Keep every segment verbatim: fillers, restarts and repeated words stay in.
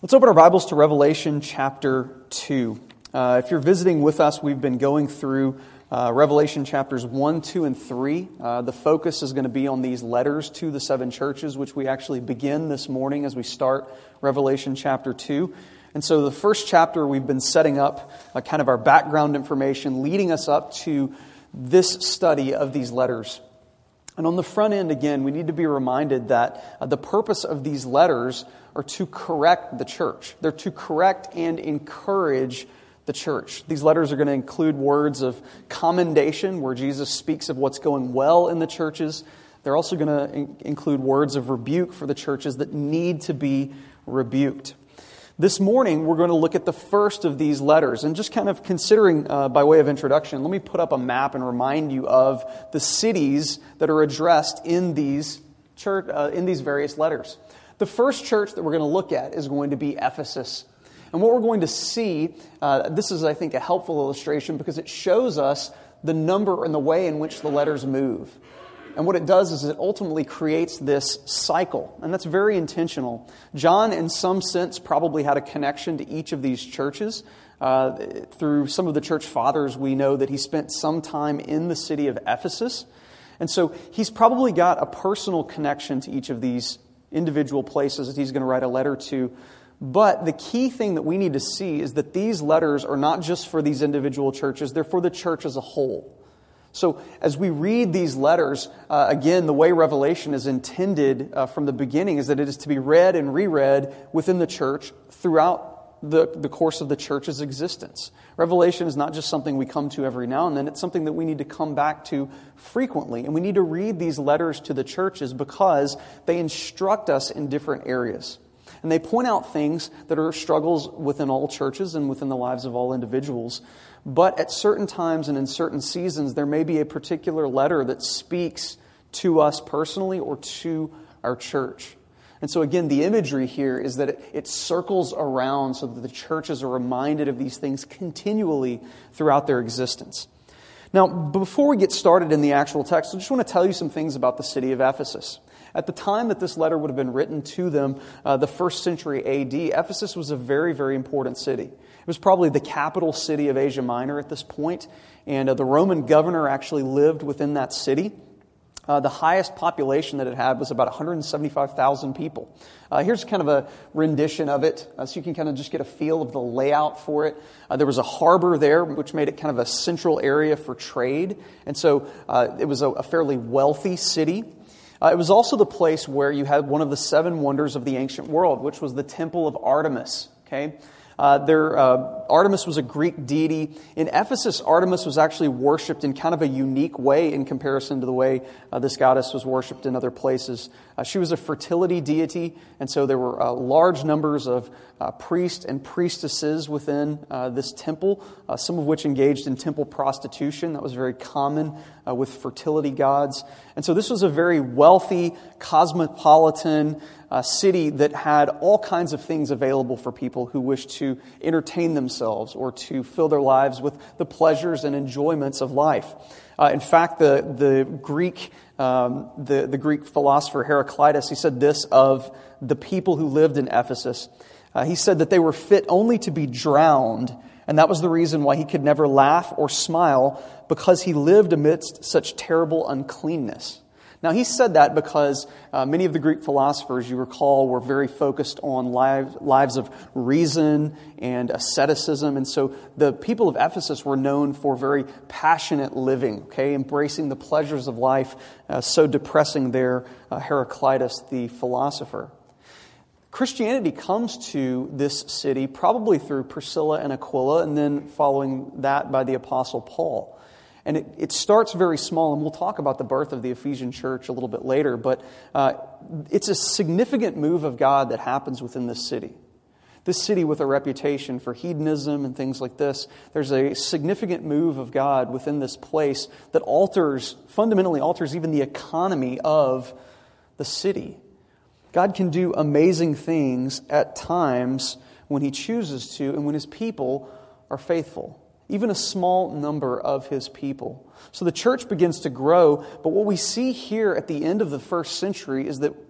Let's open our Bibles to Revelation chapter two. Uh, if you're visiting with us, we've been going through uh, Revelation chapters one, two, and three. Uh, the focus is going to be on these letters to the seven churches, which we actually begin this morning as we start Revelation chapter two. And so the first chapter, we've been setting up uh, kind of our background information, leading us up to this study of these letters. And on the front end, again, we need to be reminded that uh, the purpose of these letters are to correct the church. They're to correct and encourage the church. These letters are going to include words of commendation, where Jesus speaks of what's going well in the churches. They're also going to in- include words of rebuke for the churches that need to be rebuked. This morning, we're going to look at the first of these letters. And just kind of considering, uh, by way of introduction, let me put up a map and remind you of the cities that are addressed in these church, uh, in these various letters. The first church that we're going to look at is going to be Ephesus. And what we're going to see, uh, this is, I think, a helpful illustration because it shows us the number and the way in which the letters move. And what it does is it ultimately creates this cycle. And that's very intentional. John, in some sense, probably had a connection to each of these churches. Uh, through some of the church fathers, we know that he spent some time in the city of Ephesus. And so he's probably got a personal connection to each of these individual places that he's going to write a letter to. But the key thing that we need to see is that these letters are not just for these individual churches, they're for the church as a whole. So as we read these letters, uh, again, the way Revelation is intended uh, from the beginning is that it is to be read and reread within the church throughout the, the course of the church's existence. Revelation is not just something we come to every now and then, it's something that we need to come back to frequently. And we need to read these letters to the churches because they instruct us in different areas. And they point out things that are struggles within all churches and within the lives of all individuals. But at certain times and in certain seasons, there may be a particular letter that speaks to us personally or to our church. And so again, the imagery here is that it, it circles around so that the churches are reminded of these things continually throughout their existence. Now, before we get started in the actual text, I just want to tell you some things about the city of Ephesus. At the time that this letter would have been written to them, uh, the first century A D, Ephesus was a very, very important city. It was probably the capital city of Asia Minor at this point, and uh, the Roman governor actually lived within that city. Uh, the highest population that it had was about one hundred seventy-five thousand people. Uh, here's kind of a rendition of it, uh, so you can kind of just get a feel of the layout for it. Uh, there was a harbor there, which made it kind of a central area for trade, and so uh, it was a, a fairly wealthy city. Uh, it was also the place where you had one of the seven wonders of the ancient world, which was the Temple of Artemis. Okay. Uh, there, uh, Artemis was a Greek deity. In Ephesus, Artemis was actually worshipped in kind of a unique way in comparison to the way uh, this goddess was worshipped in other places. Uh, she was a fertility deity, and so there were uh, large numbers of uh, priests and priestesses within uh, this temple, uh, some of which engaged in temple prostitution. That was very common uh, with fertility gods. And so this was a very wealthy, cosmopolitan uh, city that had all kinds of things available for people who wished to entertain themselves or to fill their lives with the pleasures and enjoyments of life. Uh, in fact, the the Greek um, the the Greek philosopher Heraclitus, he said this of the people who lived in Ephesus. Uh, he said that they were fit only to be drowned, and that was the reason why he could never laugh or smile, because he lived amidst such terrible uncleanness. Now, he said that because uh, many of the Greek philosophers, you recall, were very focused on lives, lives of reason and asceticism. And so the people of Ephesus were known for very passionate living, okay, embracing the pleasures of life, uh, so depressing there uh, Heraclitus, the philosopher. Christianity comes to this city probably through Priscilla and Aquila, and then following that by the Apostle Paul. And it, it starts very small, and we'll talk about the birth of the Ephesian church a little bit later, but uh, it's a significant move of God that happens within this city. This city with a reputation for hedonism and things like this, there's a significant move of God within this place that alters, fundamentally alters even the economy of the city. God can do amazing things at times when He chooses to and when His people are faithful. Even a small number of His people. So the church begins to grow, but what we see here at the end of the first century is that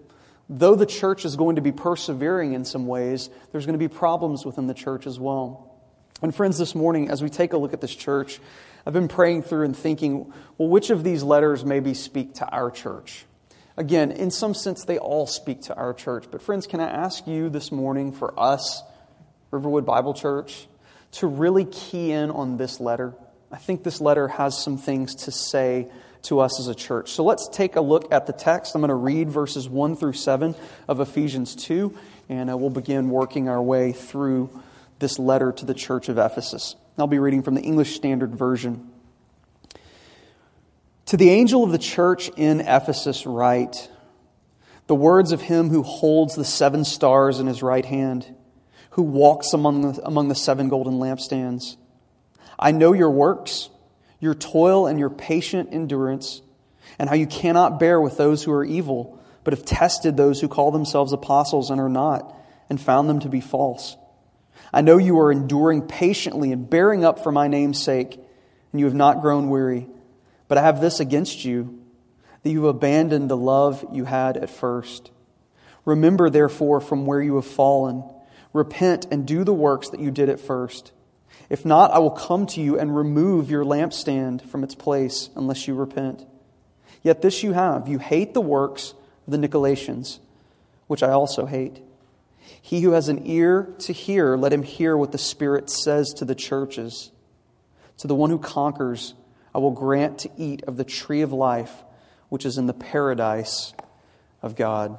Though the church is going to be persevering in some ways, there's going to be problems within the church as well. And friends, this morning, as we take a look at this church, I've been praying through and thinking, well, which of these letters maybe speak to our church? Again, in some sense, they all speak to our church. But friends, can I ask you this morning, for us, Riverwood Bible Church, to really key in on this letter? I think this letter has some things to say to us as a church. So let's take a look at the text. I'm going to read verses one through seven of Ephesians two, and uh, we'll begin working our way through this letter to the church of Ephesus. I'll be reading from the English Standard Version. To the angel of the church in Ephesus write, the words of him who holds the seven stars in his right hand, who walks among the, among the seven golden lampstands. I know your works, your toil and your patient endurance, and how you cannot bear with those who are evil, but have tested those who call themselves apostles and are not, and found them to be false. I know you are enduring patiently and bearing up for my name's sake, and you have not grown weary. But I have this against you, that you have abandoned the love you had at first. Remember, therefore, from where you have fallen. Repent and do the works that you did at first. If not, I will come to you and remove your lampstand from its place unless you repent. Yet this you have, you hate the works of the Nicolaitans, which I also hate. He who has an ear to hear, let him hear what the Spirit says to the churches. To the one who conquers, I will grant to eat of the tree of life, which is in the paradise of God.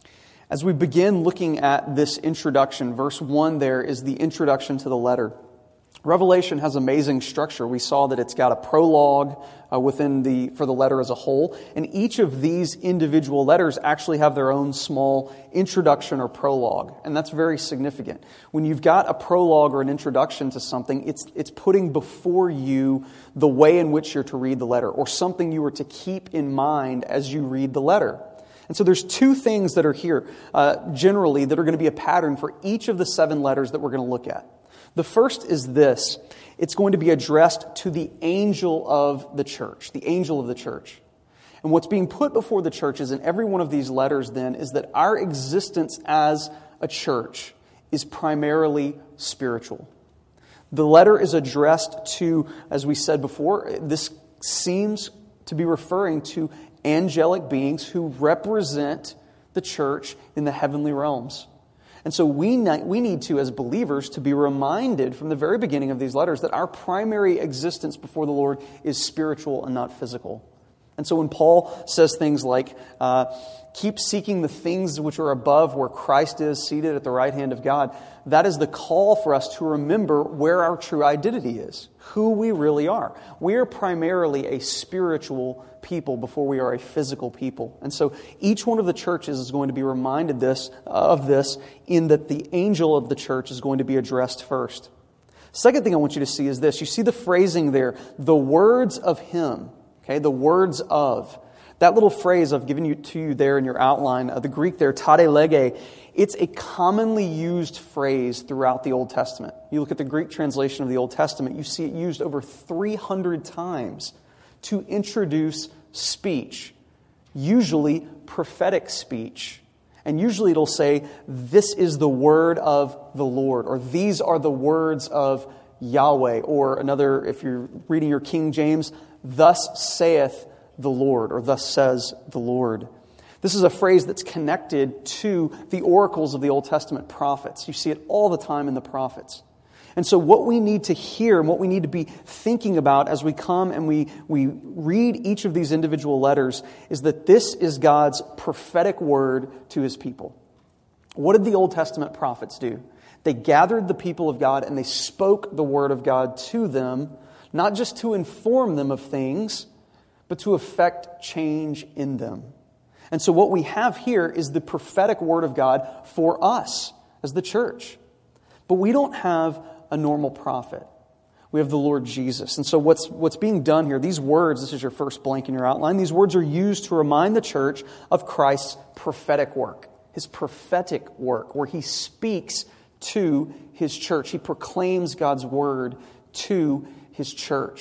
As we begin looking at this introduction, verse one there is the introduction to the letter. Revelation has amazing structure. We saw that it's got a prologue uh, within the for the letter as a whole, and each of these individual letters actually have their own small introduction or prologue, and that's very significant. When you've got a prologue or an introduction to something, it's it's putting before you the way in which you're to read the letter, or something you are to keep in mind as you read the letter. And so there's two things that are here, uh, generally, that are going to be a pattern for each of the seven letters that we're going to look at. The first is this. It's going to be addressed to the angel of the church, the angel of the church. And what's being put before the churches in every one of these letters then is that our existence as a church is primarily spiritual. The letter is addressed to, as we said before, this seems to be referring to angelic beings who represent the church in the heavenly realms. And so we we need to, as believers, to be reminded from the very beginning of these letters that our primary existence before the Lord is spiritual and not physical. And so when Paul says things like, uh, keep seeking the things which are above where Christ is seated at the right hand of God, that is the call for us to remember where our true identity is, who we really are. We are primarily a spiritual people before we are a physical people. And so each one of the churches is going to be reminded this of this in that the angel of the church is going to be addressed first. Second thing I want you to see is this. You see the phrasing there, the words of him. Okay, the words of. That little phrase I've given you to you there in your outline, uh, the Greek there, tade lege, it's a commonly used phrase throughout the Old Testament. You look at the Greek translation of the Old Testament, you see it used over three hundred times to introduce speech, usually prophetic speech. And usually it'll say, this is the word of the Lord, or these are the words of Yahweh, or another, if you're reading your King James, thus saith the Lord, or thus says the Lord. This is a phrase that's connected to the oracles of the Old Testament prophets. You see it all the time in the prophets. And so what we need to hear and what we need to be thinking about as we come and we, we read each of these individual letters is that this is God's prophetic word to His people. What did the Old Testament prophets do? They gathered the people of God and they spoke the word of God to them, not just to inform them of things, but to effect change in them. And so what we have here is the prophetic word of God for us as the church. But we don't have a normal prophet. We have the Lord Jesus. And so what's what's being done here, these words, this is your first blank in your outline, these words are used to remind the church of Christ's prophetic work, His prophetic work, where He speaks to His church. He proclaims God's word to His church.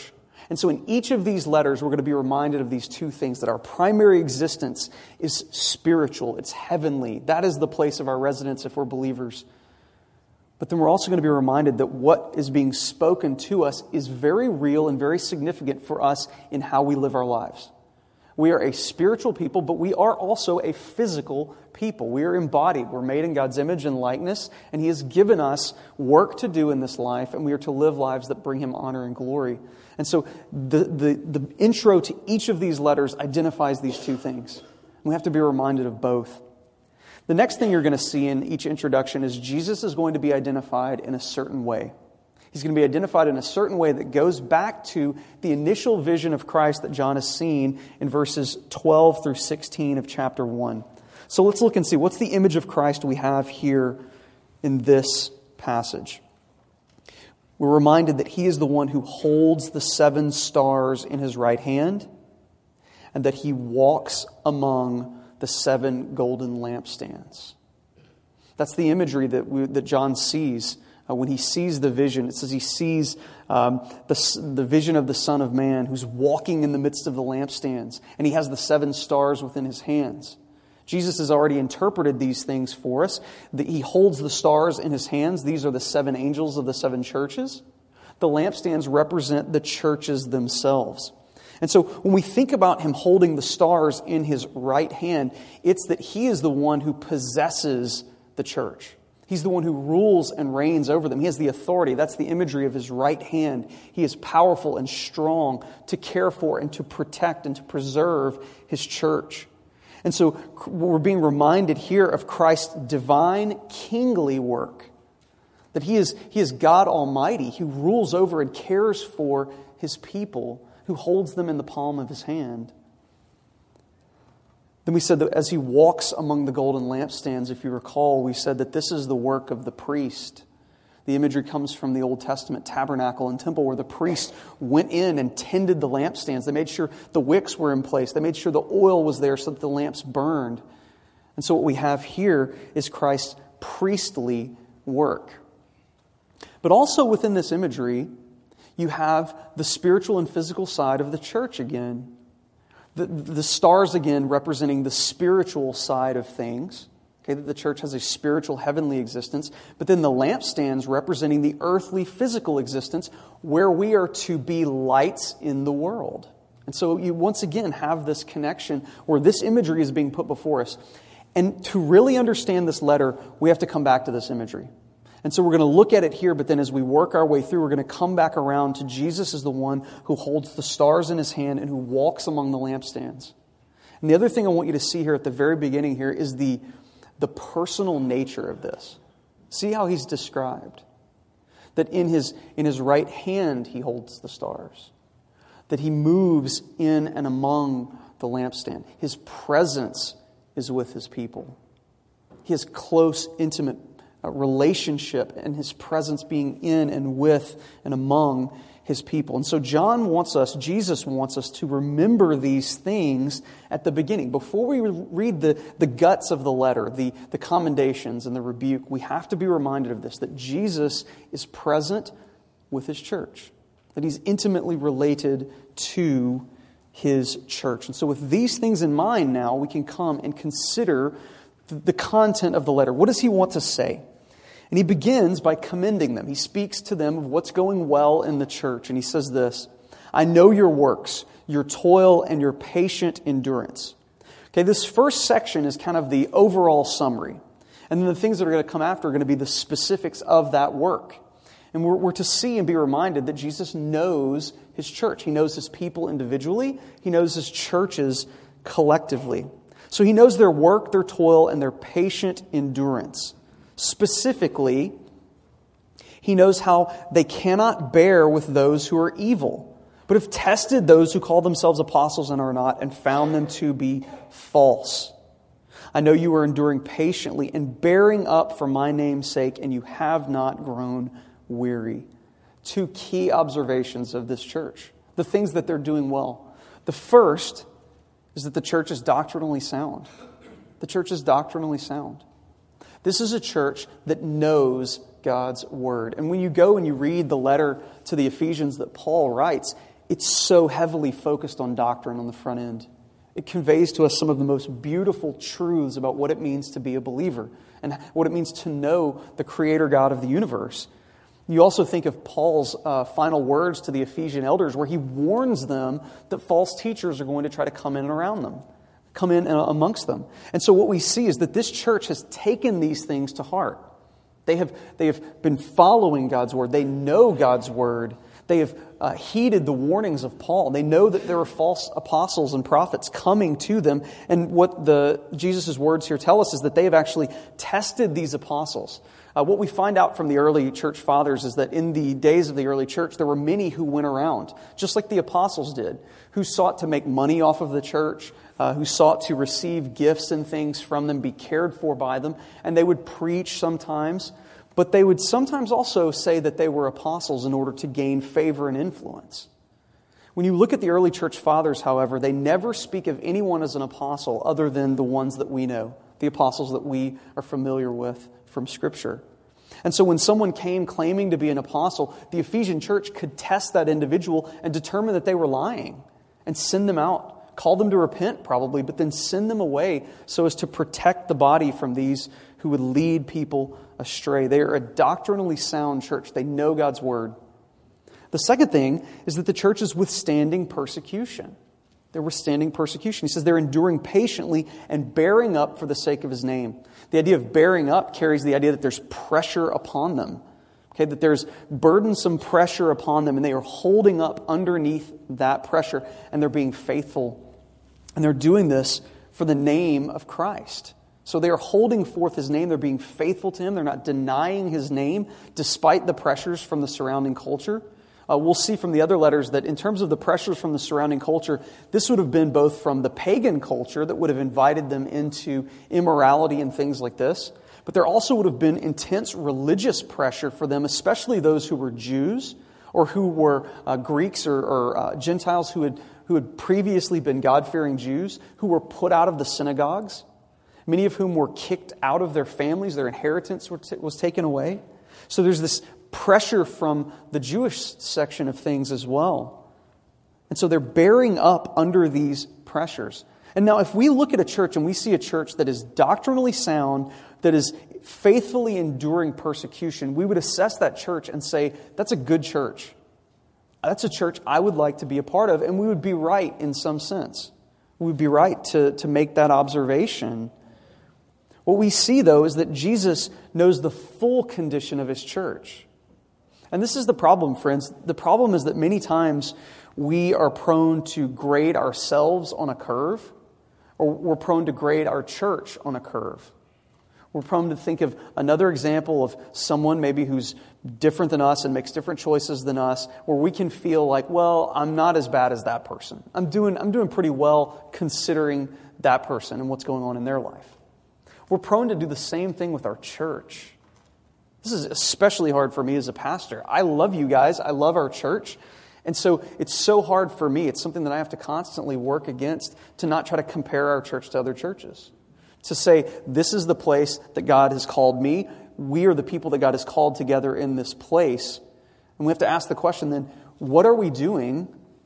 And so in each of these letters, we're going to be reminded of these two things, that our primary existence is spiritual, it's heavenly. That is the place of our residence if we're believers. But then we're also going to be reminded that what is being spoken to us is very real and very significant for us in how we live our lives. We are a spiritual people, but we are also a physical people. We are embodied. We're made in God's image and likeness, and He has given us work to do in this life, and we are to live lives that bring Him honor and glory. And so the, the, the intro to each of these letters identifies these two things. We have to be reminded of both. The next thing you're going to see in each introduction is Jesus is going to be identified in a certain way. He's going to be identified in a certain way that goes back to the initial vision of Christ that John has seen in verses twelve through sixteen of chapter one. So let's look and see, what's the image of Christ we have here in this passage? We're reminded that He is the one who holds the seven stars in His right hand, and that He walks among the seven golden lampstands. That's the imagery that we, that John sees uh, when he sees the vision. It says he sees um, the, the vision of the Son of Man who's walking in the midst of the lampstands, and He has the seven stars within His hands. Jesus has already interpreted these things for us. That He holds the stars in His hands. These are the seven angels of the seven churches. The lampstands represent the churches themselves. And so when we think about Him holding the stars in His right hand, it's that He is the one who possesses the church. He's the one who rules and reigns over them. He has the authority. That's the imagery of His right hand. He is powerful and strong to care for and to protect and to preserve His church. And so we're being reminded here of Christ's divine kingly work. That He is, He is God Almighty who rules over and cares for His people, who holds them in the palm of His hand. Then we said that as He walks among the golden lampstands, if you recall, we said that this is the work of the priest. The imagery comes from the Old Testament tabernacle and temple where the priest went in and tended the lampstands. They made sure the wicks were in place. They made sure the oil was there so that the lamps burned. And so what we have here is Christ's priestly work. But also within this imagery, you have the spiritual and physical side of the church again. The, the stars again representing the spiritual side of things. Okay, that the church has a spiritual heavenly existence. But then the lampstands representing the earthly physical existence where we are to be lights in the world. And so you once again have this connection where this imagery is being put before us. And to really understand this letter, we have to come back to this imagery. And so we're going to look at it here, but then as we work our way through, we're going to come back around to Jesus as the one who holds the stars in His hand and who walks among the lampstands. And the other thing I want you to see here at the very beginning here is the, the personal nature of this. See how He's described. That in his, in his right hand He holds the stars. That He moves in and among the lampstand. His presence is with His people. He has close, intimate relationship and His presence being in and with and among His people. And so John wants us, Jesus wants us to remember these things at the beginning. Before we read the, the guts of the letter, the, the commendations and the rebuke, we have to be reminded of this, that Jesus is present with His church. That He's intimately related to His church. And so with these things in mind now, we can come and consider the content of the letter. What does He want to say? And He begins by commending them. He speaks to them of what's going well in the church. And He says this, I know your works, your toil, and your patient endurance. Okay, this first section is kind of the overall summary. And then the things that are going to come after are going to be the specifics of that work. And we're, we're to see and be reminded that Jesus knows His church. He knows His people individually. He knows His churches collectively. So He knows their work, their toil, and their patient endurance. Specifically, He knows how they cannot bear with those who are evil, but have tested those who call themselves apostles and are not, and found them to be false. I know you are enduring patiently and bearing up for my name's sake, and you have not grown weary. Two key observations of this church, the things that they're doing well. The first is that the church is doctrinally sound. The church is doctrinally sound. This is a church that knows God's Word. And when you go and you read the letter to the Ephesians that Paul writes, it's so heavily focused on doctrine on the front end. It conveys to us some of the most beautiful truths about what it means to be a believer and what it means to know the Creator God of the universe. You also think of Paul's uh, final words to the Ephesian elders where he warns them that false teachers are going to try to come in and around them, come in amongst them. And so what we see is that this church has taken these things to heart. They have, they have been following God's Word. They know God's Word. They have uh, heeded the warnings of Paul. They know that there are false apostles and prophets coming to them. And what the Jesus' words here tell us is that they have actually tested these apostles. Uh, what we find out from the early church fathers is that in the days of the early church, there were many who went around, just like the apostles did, who sought to make money off of the church, uh, who sought to receive gifts and things from them, be cared for by them. And they would preach sometimes, but they would sometimes also say that they were apostles in order to gain favor and influence. When you look at the early church fathers, however, they never speak of anyone as an apostle other than the ones that we know, the apostles that we are familiar with from Scripture. And so when someone came claiming to be an apostle, the Ephesian church could test that individual and determine that they were lying and send them out, call them to repent probably, but then send them away so as to protect the body from these who would lead people astray. They are a doctrinally sound church. They know God's Word. The second thing is that the church is withstanding persecution. They're withstanding persecution. He says they're enduring patiently and bearing up for the sake of His name. The idea of bearing up carries the idea that there's pressure upon them. Okay, that there's burdensome pressure upon them and they are holding up underneath that pressure and they're being faithful. And they're doing this for the name of Christ. So they are holding forth His name. They're being faithful to Him. They're not denying His name despite the pressures from the surrounding culture. Uh, we'll see from the other letters that in terms of the pressures from the surrounding culture, this would have been both from the pagan culture that would have invited them into immorality and things like this, but there also would have been intense religious pressure for them, especially those who were Jews or who were uh, Greeks or, or uh, Gentiles who had, who had previously been God-fearing Jews, who were put out of the synagogues, many of whom were kicked out of their families, their inheritance was taken away. So there's this pressure from the Jewish section of things as well. And so they're bearing up under these pressures. And now if we look at a church and we see a church that is doctrinally sound, that is faithfully enduring persecution, we would assess that church and say, that's a good church. That's a church I would like to be a part of, and we would be right in some sense. We would be right to, to make that observation. What we see, though, is that Jesus knows the full condition of His church. And this is the problem, friends. The problem is that many times we are prone to grade ourselves on a curve, or we're prone to grade our church on a curve. We're prone to think of another example of someone maybe who's different than us and makes different choices than us, where we can feel like, well, I'm not as bad as that person. I'm doing, I'm doing pretty well considering that person and what's going on in their life. We're prone to do the same thing with our church. This is especially hard for me as a pastor. I love you guys. I love our church. And so it's so hard for me. It's something that I have to constantly work against to not try to compare our church to other churches. To say, this is the place that God has called me. We are the people that God has called together in this place. And we have to ask the question then, what are we doing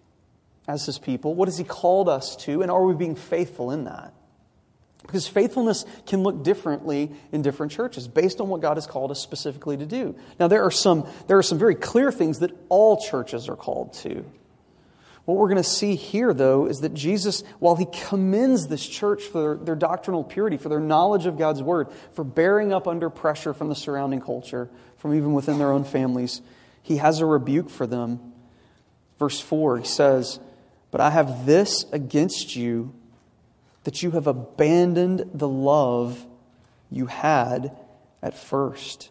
as His people? What has He called us to? And are we being faithful in that? Because faithfulness can look differently in different churches based on what God has called us specifically to do. Now, there are some there are some very clear things that all churches are called to. What we're going to see here, though, is that Jesus, while He commends this church for their, their doctrinal purity, for their knowledge of God's Word, for bearing up under pressure from the surrounding culture, from even within their own families, He has a rebuke for them. Verse four, He says, "But I have this against you, that you have abandoned the love you had at first."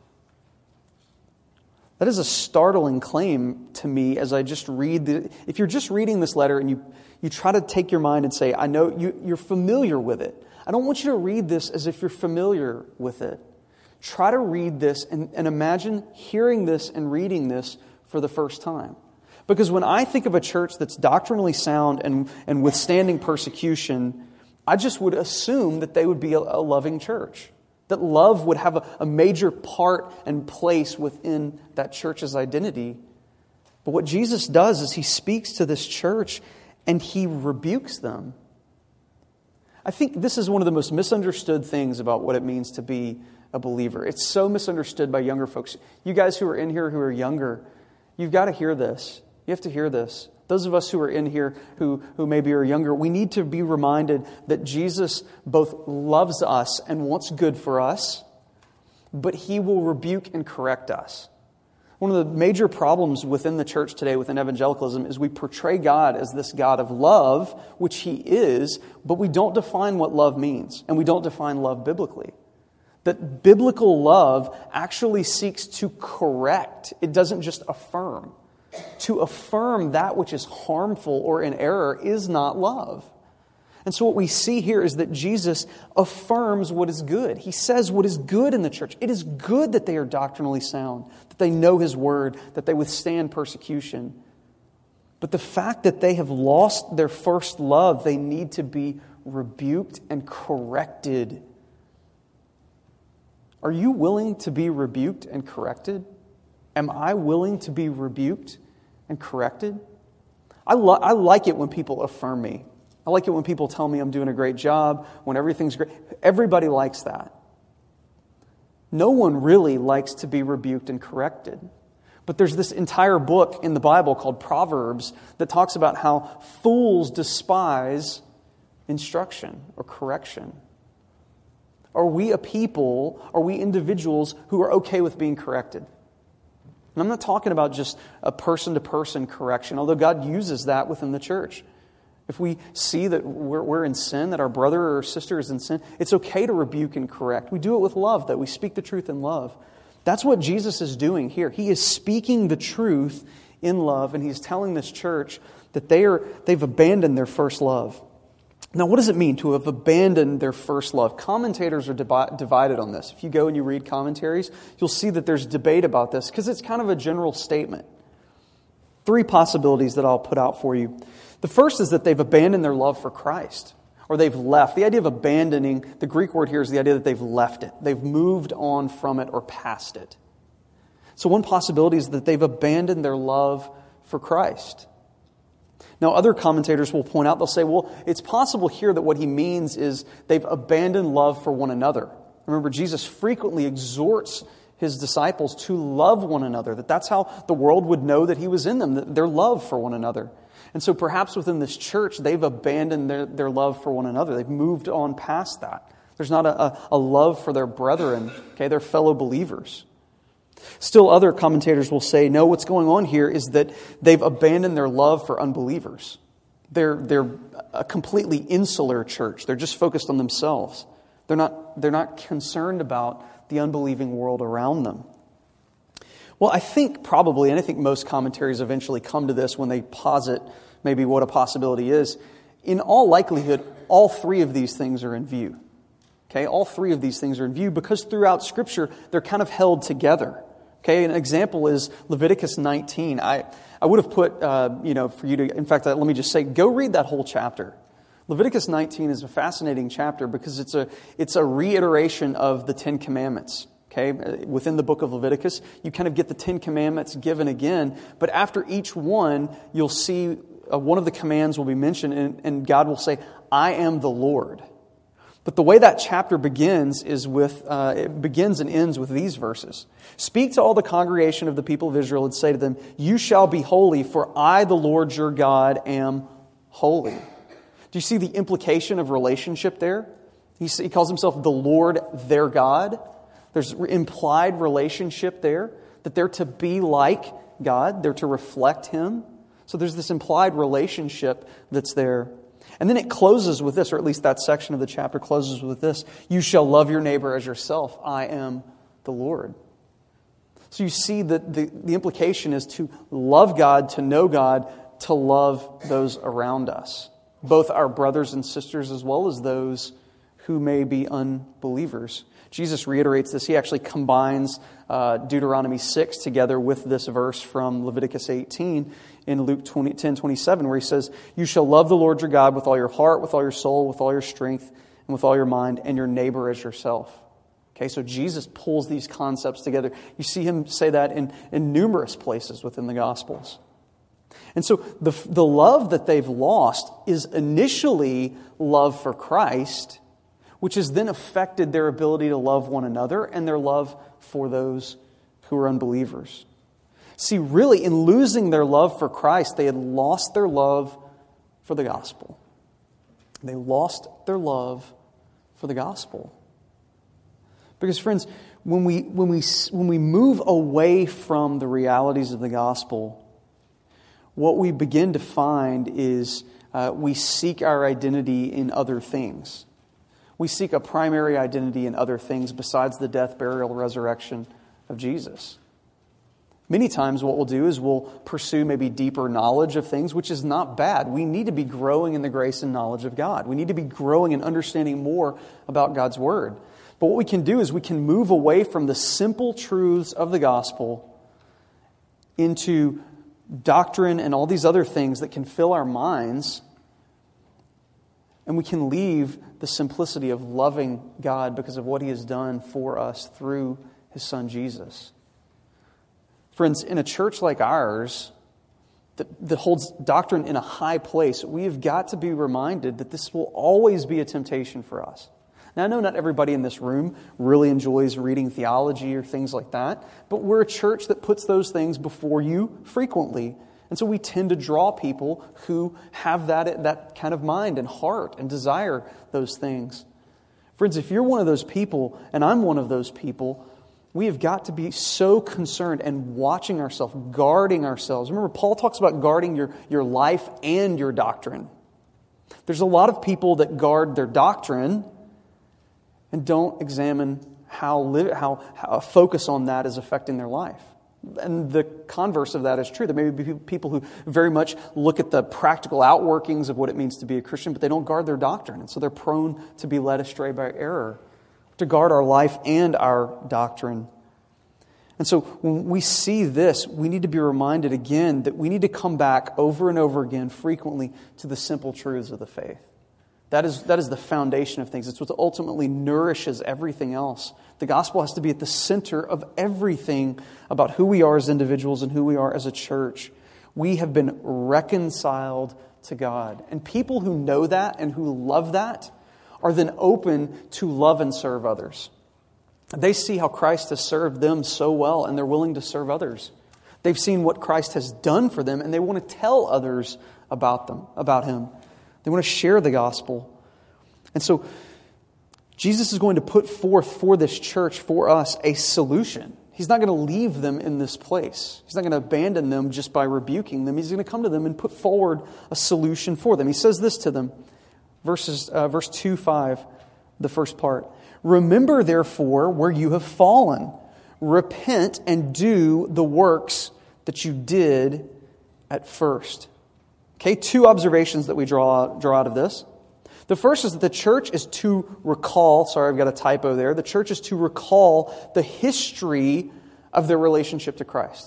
That is a startling claim to me as I just read the... If you're just reading this letter and you, you try to take your mind and say, I know you, you're familiar with it. I don't want you to read this as if you're familiar with it. Try to read this and, and imagine hearing this and reading this for the first time. Because when I think of a church that's doctrinally sound and, and withstanding persecution, I just would assume that they would be a, a loving church. That love would have a, a major part and place within that church's identity. But what Jesus does is he speaks to this church and he rebukes them. I think this is one of the most misunderstood things about what it means to be a believer. It's so misunderstood by younger folks. You guys who are in here who are younger, you've got to hear this. You have to hear this. Those of us who are in here who, who maybe are younger, we need to be reminded that Jesus both loves us and wants good for us, but he will rebuke and correct us. One of the major problems within the church today, within evangelicalism, is we portray God as this God of love, which he is, but we don't define what love means, and we don't define love biblically. That biblical love actually seeks to correct. It doesn't just affirm. To affirm that which is harmful or in error is not love. And so what we see here is that Jesus affirms what is good. He says what is good in the church. It is good that they are doctrinally sound, that they know his word, that they withstand persecution. But the fact that they have lost their first love, they need to be rebuked and corrected. Are you willing to be rebuked and corrected? Am I willing to be rebuked and corrected? I, lo- I like it when people affirm me. I like it when people tell me I'm doing a great job, when everything's great. Everybody likes that. No one really likes to be rebuked and corrected. But there's this entire book in the Bible called Proverbs that talks about how fools despise instruction or correction. Are we a people, are we individuals who are okay with being corrected? And I'm not talking about just a person-to-person correction, although God uses that within the church. If we see that we're, we're in sin, that our brother or sister is in sin, it's okay to rebuke and correct. We do it with love, that we speak the truth in love. That's what Jesus is doing here. He is speaking the truth in love, and he's telling this church that they are, they've abandoned their first love. Now, what does it mean to have abandoned their first love? Commentators are divi- divided on this. If you go and you read commentaries, you'll see that there's debate about this because it's kind of a general statement. Three possibilities that I'll put out for you. The first is that they've abandoned their love for Christ, or they've left. The idea of abandoning, the Greek word here is the idea that they've left it. They've moved on from it or past it. So one possibility is that they've abandoned their love for Christ. Now, other commentators will point out, they'll say, well, it's possible here that what he means is they've abandoned love for one another. Remember, Jesus frequently exhorts his disciples to love one another, that that's how the world would know that he was in them, their love for one another. And so perhaps within this church, they've abandoned their, their love for one another. They've moved on past that. There's not a, a, a love for their brethren, okay, their fellow believers. Still, other commentators will say, no, what's going on here is that they've abandoned their love for unbelievers. They're, they're a completely insular church. They're just focused on themselves. They're not, they're not concerned about the unbelieving world around them. Well, I think probably, and I think most commentaries eventually come to this when they posit maybe what a possibility is. In all likelihood, all three of these things are in view. Okay, all three of these things are in view because throughout Scripture, they're kind of held together. Okay, an example is Leviticus nineteen. I, I would have put, uh, you know, for you to, in fact, let me just say, go read that whole chapter. Leviticus nineteen is a fascinating chapter because it's a it's a reiteration of the Ten Commandments. Okay, within the book of Leviticus, you kind of get the Ten Commandments given again, but after each one, you'll see uh, one of the commands will be mentioned, and, and God will say, "I am the Lord." But the way that chapter begins is with, uh, it begins and ends with these verses. Speak to all the congregation of the people of Israel and say to them, you shall be holy, for I, the Lord your God, am holy. Do you see the implication of relationship there? He, he calls himself the Lord their God. There's implied relationship there, that they're to be like God. They're to reflect Him. So there's this implied relationship that's there. And then it closes with this, or at least that section of the chapter closes with this. You shall love your neighbor as yourself. I am the Lord. So you see that the, the implication is to love God, to know God, to love those around us. Both our brothers and sisters as well as those who may be unbelievers. Jesus reiterates this. He actually combines uh, Deuteronomy six together with this verse from Leviticus eighteen in Luke ten twenty-seven, where he says, you shall love the Lord your God with all your heart, with all your soul, with all your strength, and with all your mind, and your neighbor as yourself. Okay, so Jesus pulls these concepts together. You see him say that in, in numerous places within the Gospels. And so the, the love that they've lost is initially love for Christ, which has then affected their ability to love one another and their love for those who are unbelievers. See, really, in losing their love for Christ, they had lost their love for the gospel. They lost their love for the gospel. Because, friends, when we when we when we move away from the realities of the gospel, what we begin to find is uh, we seek our identity in other things. We seek a primary identity in other things besides the death, burial, resurrection of Jesus. Many times what we'll do is we'll pursue maybe deeper knowledge of things, which is not bad. We need to be growing in the grace and knowledge of God. We need to be growing and understanding more about God's Word. But what we can do is we can move away from the simple truths of the gospel into doctrine and all these other things that can fill our minds, and we can leave the simplicity of loving God because of what He has done for us through His Son Jesus. Friends, in a church like ours that, that holds doctrine in a high place, we have got to be reminded that this will always be a temptation for us. Now, I know not everybody in this room really enjoys reading theology or things like that, but we're a church that puts those things before you frequently. And so we tend to draw people who have that, that kind of mind and heart and desire those things. Friends, if you're one of those people, and I'm one of those people, we have got to be so concerned and watching ourselves, guarding ourselves. Remember, Paul talks about guarding your, your life and your doctrine. There's a lot of people that guard their doctrine and don't examine how, live, how, how a focus on that is affecting their life. And the converse of that is true. There may be people who very much look at the practical outworkings of what it means to be a Christian, but they don't guard their doctrine. And so they're prone to be led astray by error. To guard our life and our doctrine. And so when we see this, we need to be reminded again that we need to come back over and over again frequently to the simple truths of the faith. That is, that is the foundation of things. It's what ultimately nourishes everything else. The gospel has to be at the center of everything about who we are as individuals and who we are as a church. We have been reconciled to God. And people who know that and who love that are then open to love and serve others. They see how Christ has served them so well, and they're willing to serve others. They've seen what Christ has done for them, and they want to tell others about them, about Him. They want to share the gospel. And so Jesus is going to put forth for this church, for us, a solution. He's not going to leave them in this place. He's not going to abandon them just by rebuking them. He's going to come to them and put forward a solution for them. He says this to them. Verses, uh, verse two, five, the first part. Remember, therefore, where you have fallen. Repent and do the works that you did at first. Okay, two observations that we draw, draw out of this. The first is that the church is to recall, sorry, I've got a typo there. The church is to recall the history of their relationship to Christ.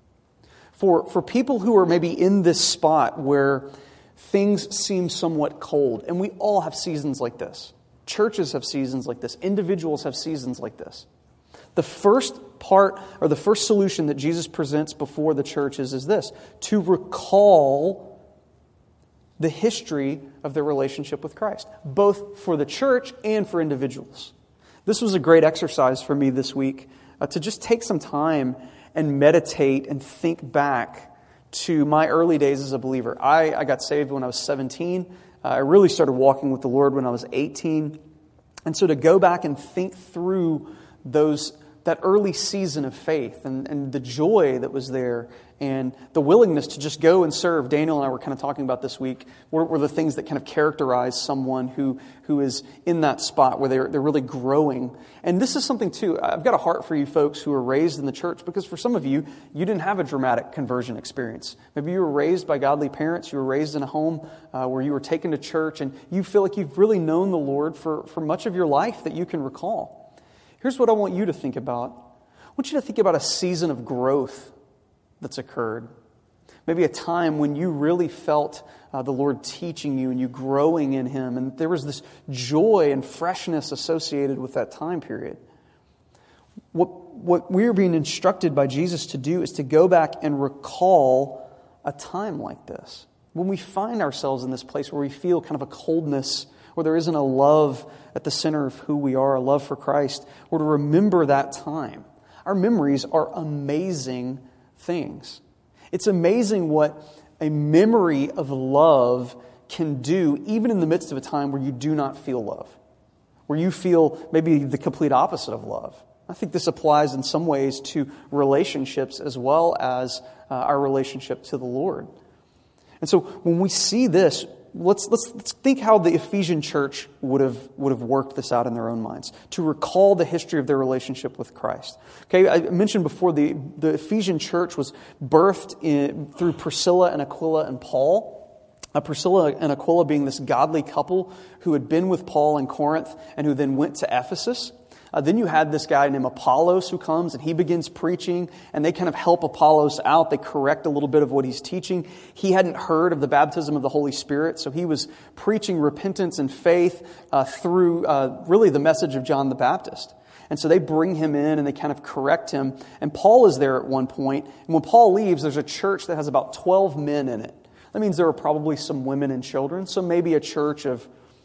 For, for people who are maybe in this spot where things seem somewhat cold. And we all have seasons like this. Churches have seasons like this. Individuals have seasons like this. The first part, or the first solution that Jesus presents before the churches is this: to recall the history of their relationship with Christ, both for the church and for individuals. This was a great exercise for me this week, uh, to just take some time and meditate and think back to my early days as a believer. I, I got saved when I was seventeen. Uh, I really started walking with the Lord when I was eighteen. And so to go back and think through those that early season of faith and, and the joy that was there and the willingness to just go and serve. Daniel and I were kind of talking about this week, were, were the things that kind of characterize someone who, who is in that spot where they're, they're really growing. And this is something too, I've got a heart for you folks who were raised in the church, because for some of you, you didn't have a dramatic conversion experience. Maybe you were raised by godly parents, you were raised in a home uh, where you were taken to church, and you feel like you've really known the Lord for, for much of your life that you can recall. Here's what I want you to think about. I want you to think about a season of growth that's occurred. Maybe a time when you really felt uh, the Lord teaching you and you growing in Him. And there was this joy and freshness associated with that time period. What, what we're being instructed by Jesus to do is to go back and recall a time like this, when we find ourselves in this place where we feel kind of a coldness, where there isn't a love at the center of who we are, a love for Christ, or to remember that time. Our memories are amazing things. It's amazing what a memory of love can do, even in the midst of a time where you do not feel love, where you feel maybe the complete opposite of love. I think this applies in some ways to relationships as well as uh, our relationship to the Lord. And so when we see this, let's, let's let's think how the Ephesian church would have would have worked this out in their own minds, to recall the history of their relationship with Christ. Okay, I mentioned before the, the Ephesian church was birthed in, through Priscilla and Aquila and Paul. Uh, Priscilla and Aquila being this godly couple who had been with Paul in Corinth and who then went to Ephesus. Uh, then you had this guy named Apollos who comes and he begins preaching, and they kind of help Apollos out. They correct a little bit of what he's teaching. He hadn't heard of the baptism of the Holy Spirit, so he was preaching repentance and faith uh, through uh, really the message of John the Baptist. And so they bring him in and they kind of correct him. And Paul is there at one point. And when Paul leaves, there's a church that has about twelve men in it. That means there are probably some women and children, so maybe a church of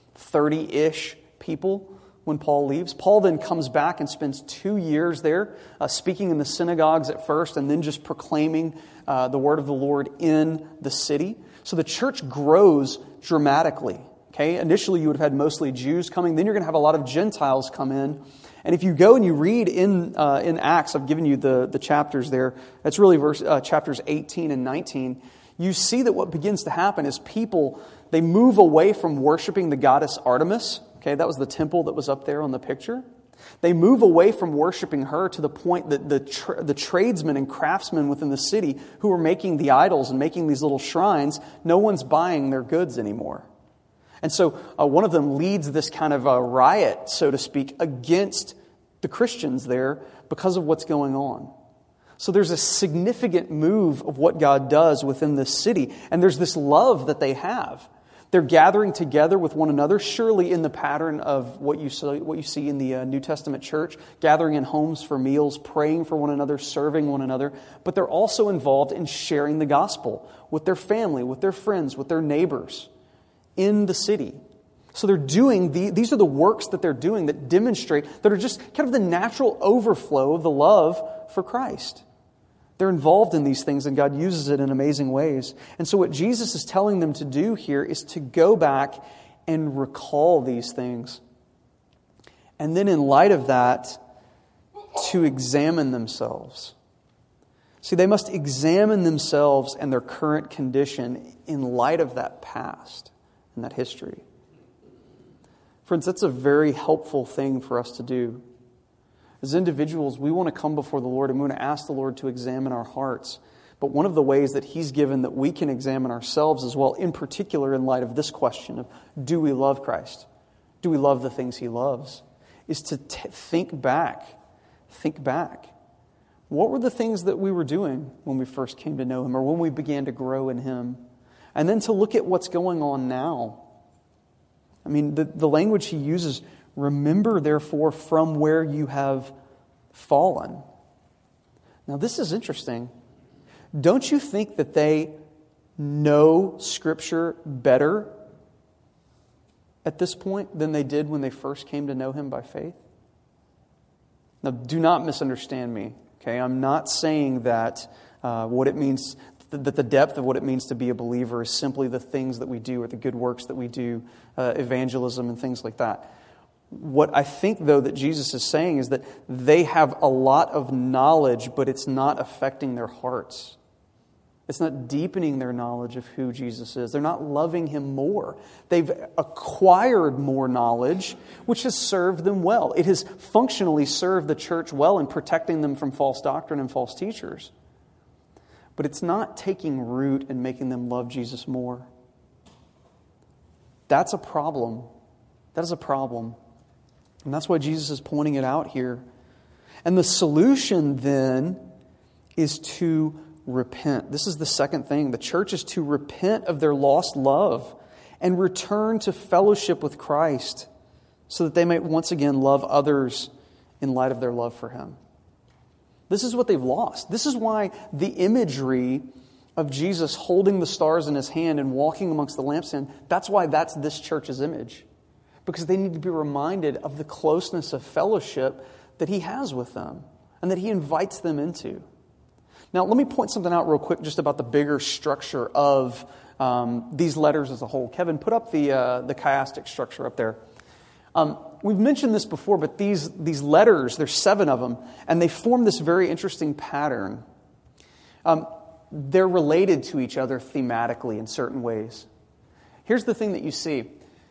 thirty-ish people. When Paul leaves, Paul then comes back and spends two years there, uh, speaking in the synagogues at first, and then just proclaiming uh, the word of the Lord in the city. So the church grows dramatically. Okay, initially you would have had mostly Jews coming. Then you're going to have a lot of Gentiles come in. And if you go and you read in uh, in Acts, I've given you the the chapters there. That's really verse uh, chapters eighteen and nineteen. You see that what begins to happen is people, they move away from worshiping the goddess Artemis. Okay, that was the temple that was up there on the picture. They move away from worshiping her to the point that the tra- the tradesmen and craftsmen within the city who were making the idols and making these little shrines, no one's buying their goods anymore. And so uh, one of them leads this kind of a riot, so to speak, against the Christians there because of what's going on. So there's a significant move of what God does within this city. And there's this love that they have. They're gathering together with one another, surely in the pattern of what you see, what you see in the uh, New Testament church, gathering in homes for meals, praying for one another, serving one another. But they're also involved in sharing the gospel with their family, with their friends, with their neighbors in the city. So they're doing, the, these are the works that they're doing that demonstrate, that are just kind of the natural overflow of the love for Christ. They're involved in these things, and God uses it in amazing ways. And so what Jesus is telling them to do here is to go back and recall these things. And then in light of that, to examine themselves. See, they must examine themselves and their current condition in light of that past and that history. Friends, that's a very helpful thing for us to do. As individuals, we want to come before the Lord and we want to ask the Lord to examine our hearts. But one of the ways that He's given that we can examine ourselves as well, in particular in light of this question of, do we love Christ? Do we love the things He loves? Is to t- think back. Think back. What were the things that we were doing when we first came to know Him or when we began to grow in Him? And then to look at what's going on now. I mean, the, the language He uses, remember, therefore, from where you have fallen. Now, this is interesting. Don't you think that they know Scripture better at this point than they did when they first came to know Him by faith? Now, do not misunderstand me. Okay, I'm not saying that uh, what it means, that the depth of what it means to be a believer is simply the things that we do or the good works that we do, uh, evangelism and things like that. What I think, though, that Jesus is saying is that they have a lot of knowledge, but it's not affecting their hearts. It's not deepening their knowledge of who Jesus is. They're not loving Him more. They've acquired more knowledge, which has served them well. It has functionally served the church well in protecting them from false doctrine and false teachers. But it's not taking root and making them love Jesus more. That's a problem. That is a problem. And that's why Jesus is pointing it out here. And the solution then is to repent. This is the second thing. The church is to repent of their lost love and return to fellowship with Christ so that they might once again love others in light of their love for Him. This is what they've lost. This is why the imagery of Jesus holding the stars in his hand and walking amongst the lampstand, that's why that's this church's image. Because they need to be reminded of the closeness of fellowship that he has with them and that he invites them into. Now, let me point something out real quick just about the bigger structure of um, these letters as a whole. Kevin, put up the uh, the chiastic structure up there. Um, we've mentioned this before, but these, these letters, there's seven of them, and they form this very interesting pattern. Um, they're related to each other thematically in certain ways. Here's the thing that you see.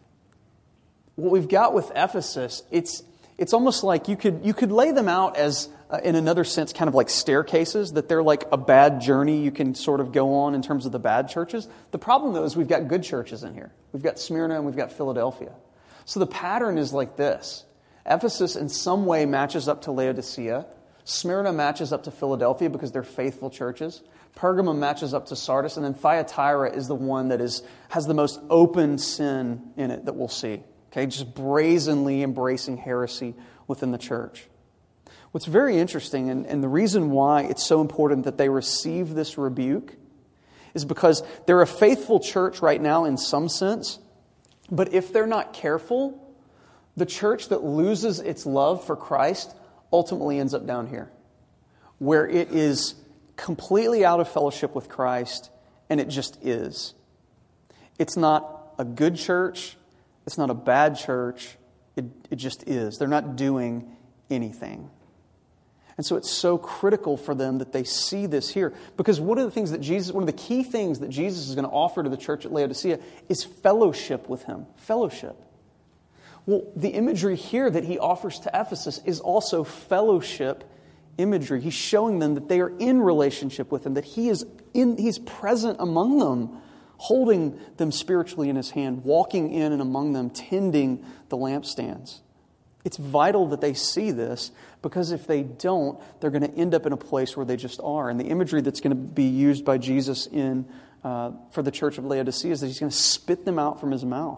What we've got with Ephesus, it's it's almost like you could you could lay them out as, uh, in another sense, kind of like staircases, that they're like a bad journey you can sort of go on in terms of the bad churches. The problem, though, is we've got good churches in here. We've got Smyrna and we've got Philadelphia. So the pattern is like this. Ephesus in some way matches up to Laodicea. Smyrna matches up to Philadelphia because they're faithful churches. Pergamum matches up to Sardis. And then Thyatira is the one that is has the most open sin in it that we'll see. Okay, just brazenly embracing heresy within the church. What's very interesting, and, and the reason why it's so important that they receive this rebuke, is because they're a faithful church right now in some sense, but if they're not careful, the church that loses its love for Christ ultimately ends up down here, where it is completely out of fellowship with Christ, and it just is. It's not a good church. It's not a bad church. It, it just is. They're not doing anything. And so it's so critical for them that they see this here. Because one of the things that Jesus, one of the key things that Jesus is going to offer to the church at Laodicea is fellowship with him. Fellowship. Well, the imagery here that he offers to Ephesus is also fellowship imagery. He's showing them that they are in relationship with him, that he is in, he's present among them, holding them spiritually in his hand, walking in and among them, tending the lampstands. It's vital that they see this, because if they don't, they're going to end up in a place where they just are. And the imagery that's going to be used by Jesus in uh, for the church of Laodicea is that he's going to spit them out from his mouth.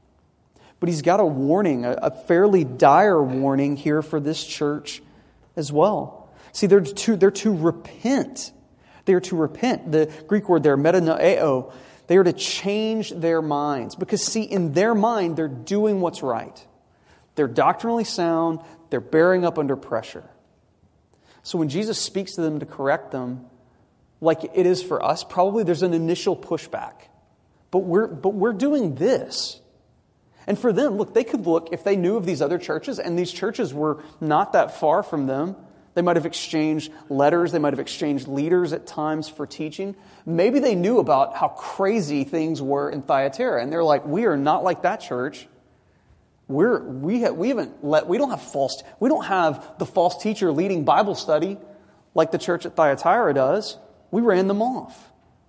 But he's got a warning, a, a fairly dire warning here for this church as well. See, they're to, they're to repent. They are to repent. The Greek word there, metanoeo, they are to change their minds. Because, see, in their mind, they're doing what's right. They're doctrinally sound. They're bearing up under pressure. So when Jesus speaks to them to correct them, like it is for us, probably there's an initial pushback. But we're, but we're doing this. And for them, look, they could look, if they knew of these other churches, and these churches were not that far from them, they might have exchanged letters. They might have exchanged leaders at times for teaching. Maybe they knew about how crazy things were in Thyatira. And they're like, we are not like that church. We're, we, have, we haven't let, we don't have false, we don't have the false teacher leading Bible study like the church at Thyatira does. We ran them off.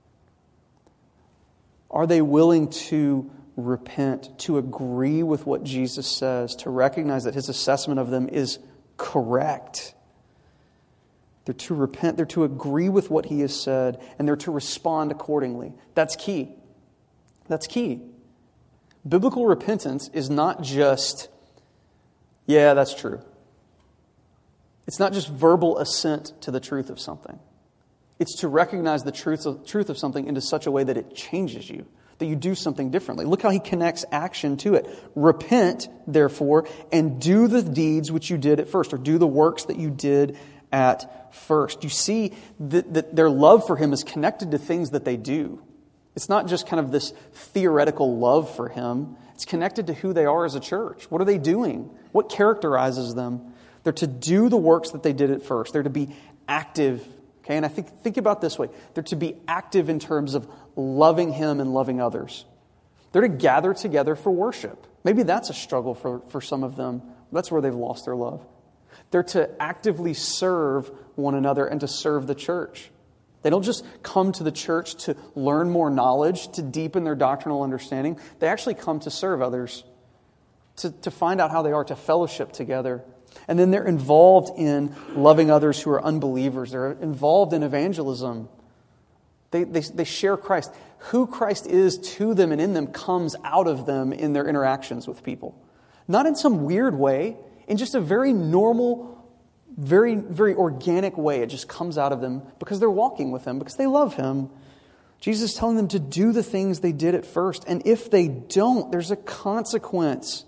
Are they willing to repent, to agree with what Jesus says, to recognize that his assessment of them is correct? They're to repent, they're to agree with what he has said, and they're to respond accordingly. That's key. That's key. Biblical repentance is not just, yeah, that's true. It's not just verbal assent to the truth of something. It's to recognize the truth of, truth of something into such a way that it changes you, that you do something differently. Look how he connects action to it. Repent, therefore, and do the deeds which you did at first, or do the works that you did at first. You see that, that their love for him is connected to things that they do. It's not just kind of this theoretical love for him. It's connected to who they are as a church. What are they doing? What characterizes them? They're to do the works that they did at first. They're to be active. Okay, and I think think about it this way. They're to be active in terms of loving him and loving others. They're to gather together for worship. Maybe that's a struggle for, for some of them. That's where they've lost their love. They're to actively serve one another and to serve the church. They don't just come to the church to learn more knowledge, to deepen their doctrinal understanding. They actually come to serve others, to, to find out how they are, to fellowship together. And then they're involved in loving others who are unbelievers. They're involved in evangelism. They, they, they share Christ. Who Christ is to them and in them comes out of them in their interactions with people. Not in some weird way, in just a very normal, very, very organic way. It just comes out of them because they're walking with him, because they love him. Jesus is telling them to do the things they did at first. And if they don't, there's a consequence.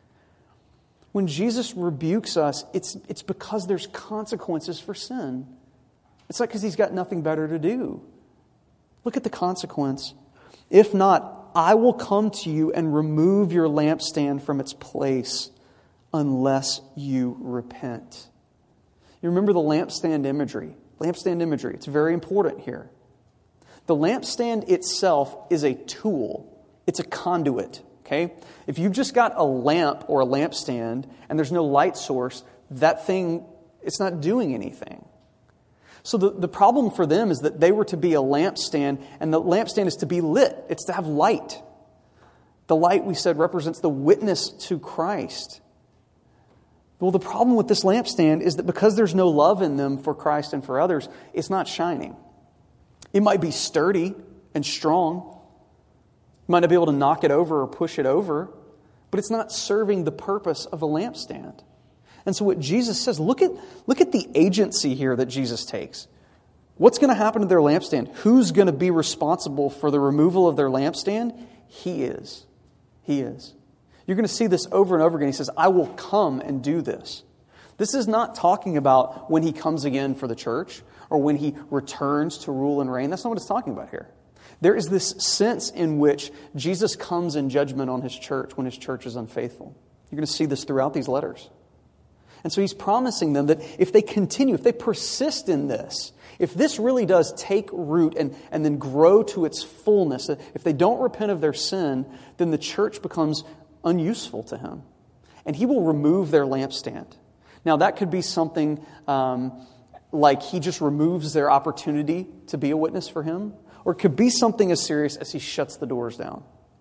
When Jesus rebukes us, it's, it's because there's consequences for sin. It's not because He's got nothing better to do. Look at the consequence. If not, I will come to you and remove your lampstand from its place unless you repent. You remember the lampstand imagery. Lampstand imagery. It's very important here. The lampstand itself is a tool. It's a conduit. Okay? If you've just got a lamp or a lampstand and there's no light source, that thing, it's not doing anything. So the, the problem for them is that they were to be a lampstand, and the lampstand is to be lit. It's to have light. The light, we said, represents the witness to Christ. Well, the problem with this lampstand is that because there's no love in them for Christ and for others, it's not shining. It might be sturdy and strong. You might not be able to knock it over or push it over, but it's not serving the purpose of a lampstand. And so what Jesus says, look at, look at the agency here that Jesus takes. What's going to happen to their lampstand? Who's going to be responsible for the removal of their lampstand? He is. He is. You're going to see this over and over again. He says, I will come and do this. This is not talking about when He comes again for the church or when He returns to rule and reign. That's not what it's talking about here. There is this sense in which Jesus comes in judgment on His church when His church is unfaithful. You're going to see this throughout these letters. And so He's promising them that if they continue, if they persist in this, if this really does take root and, and then grow to its fullness, if they don't repent of their sin, then the church becomes unuseful to Him. And He will remove their lampstand. Now that could be something um, like He just removes their opportunity to be a witness for Him. Or it could be something as serious as He shuts the doors down.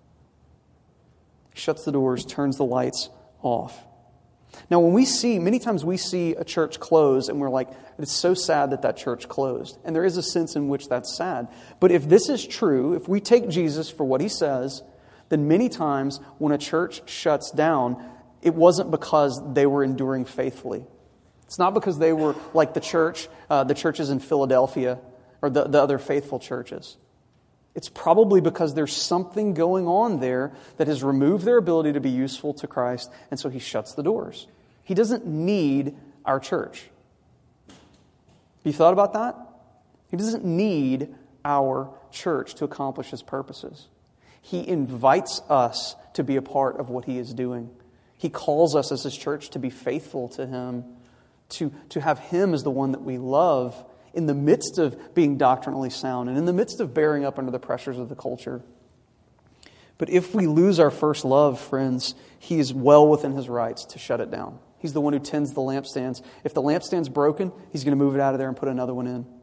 He shuts the doors, turns the lights off. Now when we see, many times we see a church close and we're like, it's so sad that that church closed. And there is a sense in which that's sad. But if this is true, if we take Jesus for what He says, then many times when a church shuts down, it wasn't because they were enduring faithfully. It's not because they were like the church, uh, the churches in Philadelphia or the, the other faithful churches. It's probably because there's something going on there that has removed their ability to be useful to Christ, and so He shuts the doors. He doesn't need our church. Have you thought about that? He doesn't need our church to accomplish His purposes. He invites us to be a part of what He is doing. He calls us as His church to be faithful to Him, to, to have Him as the one that we love, in the midst of being doctrinally sound and in the midst of bearing up under the pressures of the culture. But if we lose our first love, friends, He is well within His rights to shut it down. He's the one who tends the lampstands. If the lampstand's broken, He's going to move it out of there and put another one in.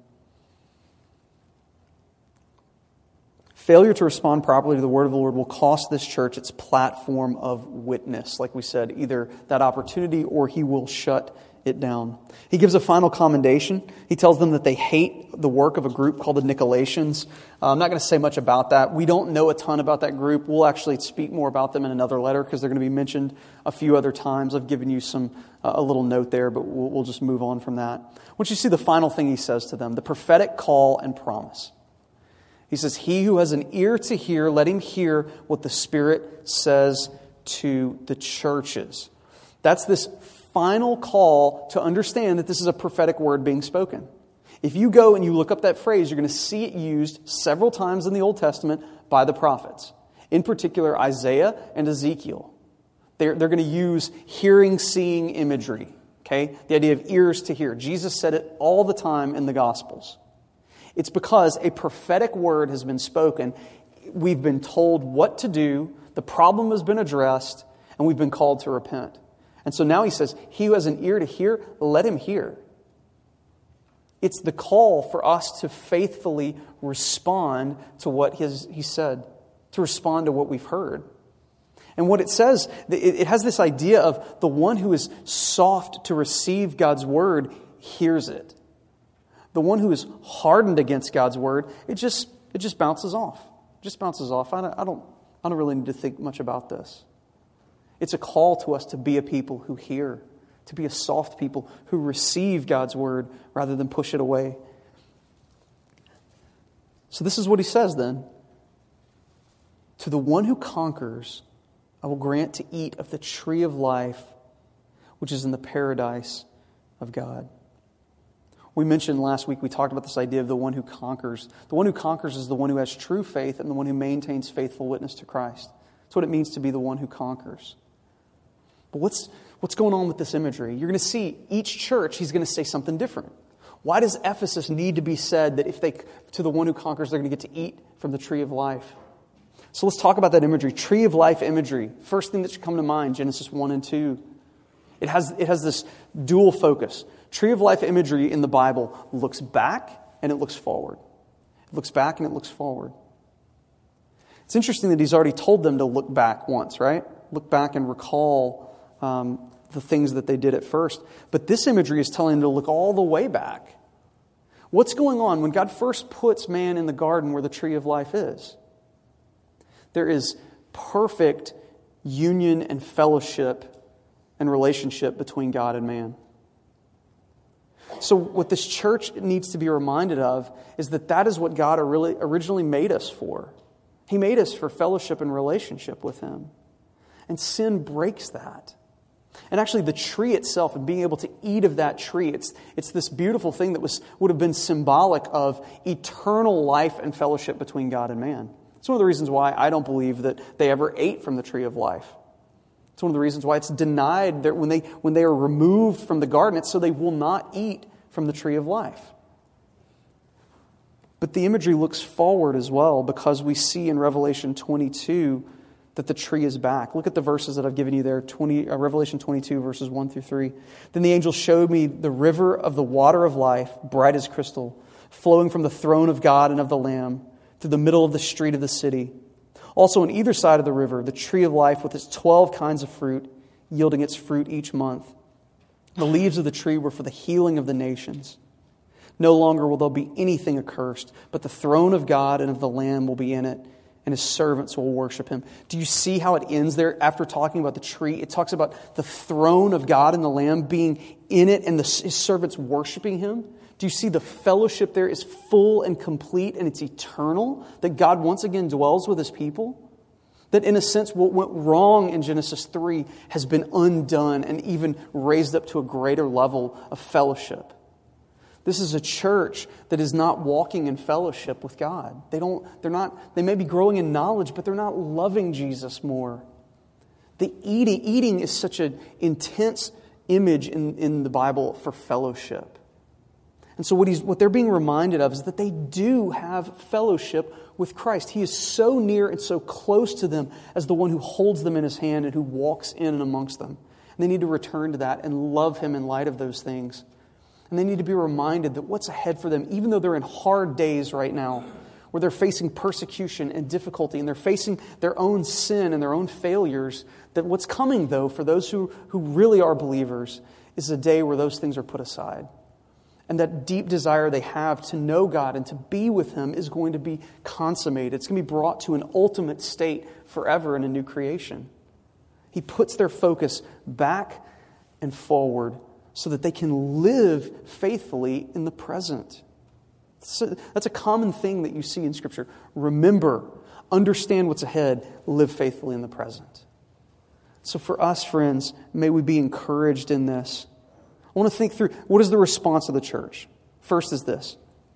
Failure to respond properly to the word of the Lord will cost this church its platform of witness. Like we said, either that opportunity or He will shut it down. He gives a final commendation. He tells them that they hate the work of a group called the Nicolaitans. Uh, I'm not going to say much about that. We don't know a ton about that group. We'll actually speak more about them in another letter because they're going to be mentioned a few other times. I've given you some uh, a little note there, but we'll, we'll just move on from that. Once you see the final thing he says to them, the prophetic call and promise. He says, he who has an ear to hear, let him hear what the Spirit says to the churches. That's this final call to understand that this is a prophetic word being spoken. If you go and you look up that phrase, you're going to see it used several times in the Old Testament by the prophets. In particular, Isaiah and Ezekiel. They're, they're going to use hearing, seeing imagery. Okay? The idea of ears to hear. Jesus said it all the time in the Gospels. It's because a prophetic word has been spoken. We've been told what to do. The problem has been addressed. And we've been called to repent. And so now he says, he who has an ear to hear, let him hear. It's the call for us to faithfully respond to what he said, to respond to what we've heard. And what it says, it has this idea of the one who is soft to receive God's word hears it. The one who is hardened against God's word, it just it just bounces off. It just bounces off. I don't, I don't I don't really need to think much about this. It's a call to us to be a people who hear, to be a soft people who receive God's word rather than push it away. So this is what he says then. To the one who conquers, I will grant to eat of the tree of life, which is in the paradise of God. We mentioned last week, we talked about this idea of the one who conquers. The one who conquers is the one who has true faith and the one who maintains faithful witness to Christ. That's what it means to be the one who conquers. But what's, what's going on with this imagery? You're going to see each church, he's going to say something different. Why does Ephesus need to be said that if they, to the one who conquers, they're going to get to eat from the tree of life? So let's talk about that imagery. Tree of life imagery. First thing that should come to mind, Genesis one and two. It has, it has this dual focus. Tree of life imagery in the Bible looks back and it looks forward. It looks back and it looks forward. It's interesting that he's already told them to look back once, right? Look back and recall um, the things that they did at first. But this imagery is telling them to look all the way back. What's going on when God first puts man in the garden where the tree of life is? There is perfect union and fellowship and relationship between God and man. So what this church needs to be reminded of is that that is what God really originally made us for. He made us for fellowship and relationship with Him. And sin breaks that. And actually the tree itself and being able to eat of that tree, it's, it's this beautiful thing that was would have been symbolic of eternal life and fellowship between God and man. It's one of the reasons why I don't believe that they ever ate from the tree of life. It's one of the reasons why it's denied that when they when they are removed from the garden, it's so they will not eat from the tree of life. But the imagery looks forward as well, because we see in Revelation twenty-two that the tree is back. Look at the verses that I've given you there, twenty, uh, Revelation twenty-two, verses one through three. Then the angel showed me the river of the water of life, bright as crystal, flowing from the throne of God and of the Lamb, through the middle of the street of the city. Also on either side of the river, the tree of life with its twelve kinds of fruit, yielding its fruit each month. The leaves of the tree were for the healing of the nations. No longer will there be anything accursed, but the throne of God and of the Lamb will be in it, and His servants will worship Him. Do you see how it ends there after talking about the tree? It talks about the throne of God and the Lamb being in it and the, His servants worshiping Him. Do you see the fellowship there is full and complete and it's eternal? That God once again dwells with His people? That in a sense what went wrong in Genesis three has been undone and even raised up to a greater level of fellowship. This is a church that is not walking in fellowship with God. They don't, they're not, they may be growing in knowledge, but they're not loving Jesus more. The eating, eating is such an intense image in, in the Bible for fellowship. And so what he's what they're being reminded of is that they do have fellowship with Christ. He is so near and so close to them as the one who holds them in His hand and who walks in and amongst them. And they need to return to that and love Him in light of those things. And they need to be reminded that what's ahead for them, even though they're in hard days right now, where they're facing persecution and difficulty, and they're facing their own sin and their own failures, that what's coming, though, for those who, who really are believers, is a day where those things are put aside. And that deep desire they have to know God and to be with Him is going to be consummated. It's going to be brought to an ultimate state forever in a new creation. He puts their focus back and forward so that they can live faithfully in the present. So that's a common thing that you see in Scripture. Remember, understand what's ahead, live faithfully in the present. So for us, friends, may we be encouraged in this. I want to think through, what is the response of the church? First is this.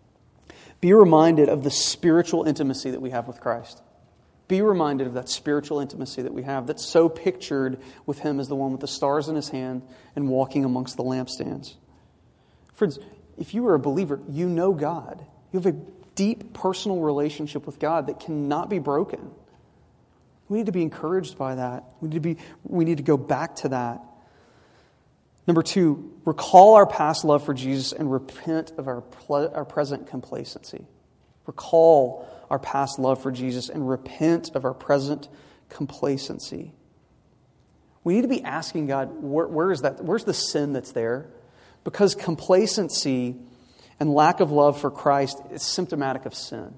Be reminded of the spiritual intimacy that we have with Christ. Be reminded of that spiritual intimacy that we have that's so pictured with Him as the one with the stars in His hand and walking amongst the lampstands. Friends, if you are a believer, you know God. You have a deep personal relationship with God that cannot be broken. We need to be encouraged by that. We need to be, we need to go back to that. Number two, recall our past love for Jesus and repent of our, ple- our present complacency. Recall our past love for Jesus and repent of our present complacency. We need to be asking God, where, where is that? Where's the sin that's there? Because complacency and lack of love for Christ is symptomatic of sin.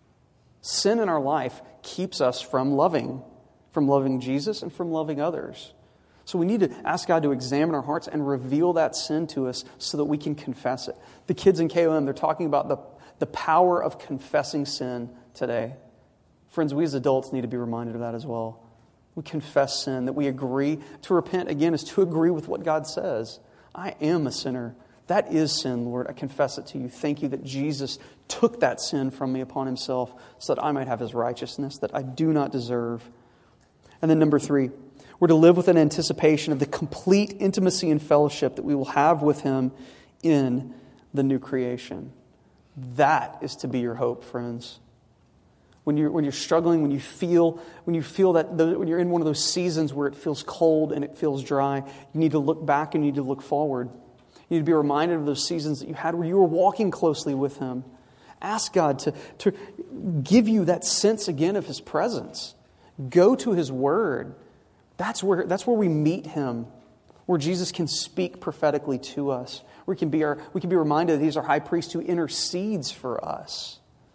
Sin in our life keeps us from loving, from loving Jesus and from loving others. So we need to ask God to examine our hearts and reveal that sin to us so that we can confess it. The kids in K O M, they're talking about the, the power of confessing sin today. Friends, we as adults need to be reminded of that as well. We confess sin, that we agree. To repent, again, is to agree with what God says. I am a sinner. That is sin, Lord. I confess it to you. Thank you that Jesus took that sin from me upon himself so that I might have his righteousness that I do not deserve. And then number three, we're to live with an anticipation of the complete intimacy and fellowship that we will have with him in the new creation. That is to be your hope, friends. When you're, when you're struggling, when you feel, when you feel that, the, when you're in one of those seasons where it feels cold and it feels dry, you need to look back and you need to look forward. You need to be reminded of those seasons that you had where you were walking closely with him. Ask God to, to give you that sense again of his presence. Go to his word. That's where, that's where we meet him, where Jesus can speak prophetically to us. We can be our, we can be reminded that he's our high priest who intercedes for us.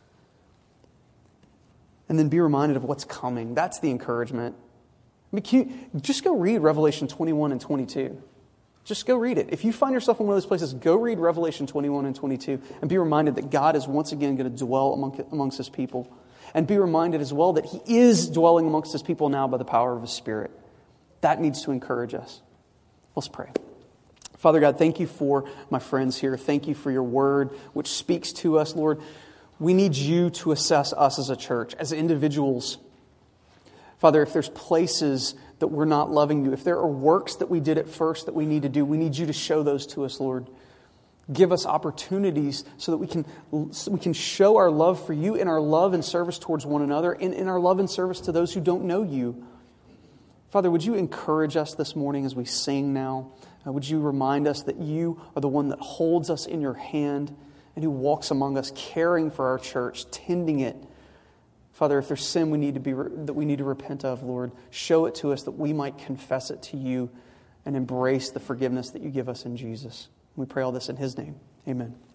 And then be reminded of what's coming. That's the encouragement. I mean, can you, just go read Revelation twenty-one and twenty-two. Just go read it. If you find yourself in one of those places, go read Revelation twenty-one and twenty-two and be reminded that God is once again going to dwell among, amongst his people. And be reminded as well that he is dwelling amongst his people now by the power of his Spirit. That needs to encourage us. Let's pray. Father God, thank you for my friends here. Thank you for your word, which speaks to us, Lord. We need you to assess us as a church, as individuals. Father, if there's places that we're not loving you, if there are works that we did at first that we need to do, we need you to show those to us, Lord. Give us opportunities so that we can, so we can show our love for you in our love and service towards one another and in our love and service to those who don't know you. Father, would you encourage us this morning as we sing now? Uh, would you remind us that you are the one that holds us in your hand and who walks among us, caring for our church, tending it. Father, if there's sin we need to be that we need to repent of, Lord, show it to us that we might confess it to you and embrace the forgiveness that you give us in Jesus. We pray all this in his name. Amen.